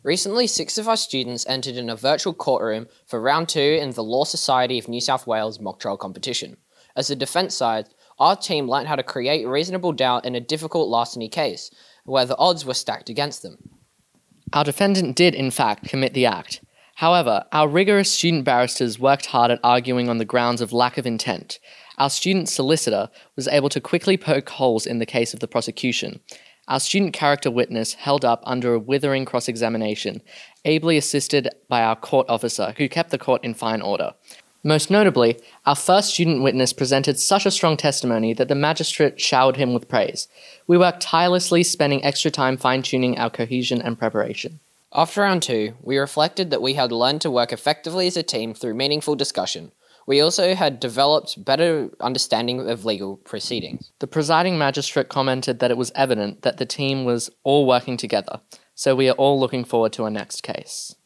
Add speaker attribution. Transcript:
Speaker 1: Recently, 6 of our students entered in a virtual courtroom for round 2 in the Law Society of New South Wales mock trial competition. As a defence side, our team learnt how to create reasonable doubt in a difficult larceny case, where the odds were stacked against them.
Speaker 2: Our defendant did, in fact, commit the act. However, our rigorous student barristers worked hard at arguing on the grounds of lack of intent. Our student solicitor was able to quickly poke holes in the case of the prosecution. Our student character witness held up under a withering cross-examination, ably assisted by our court officer, who kept the court in fine order. Most notably, our first student witness presented such a strong testimony that the magistrate showered him with praise. We worked tirelessly, spending extra time fine-tuning our cohesion and preparation.
Speaker 1: After round 2, we reflected that we had learned to work effectively as a team through meaningful discussion. We also had developed better understanding of legal proceedings.
Speaker 2: The presiding magistrate commented that it was evident that the team was all working together, so we are all looking forward to our next case.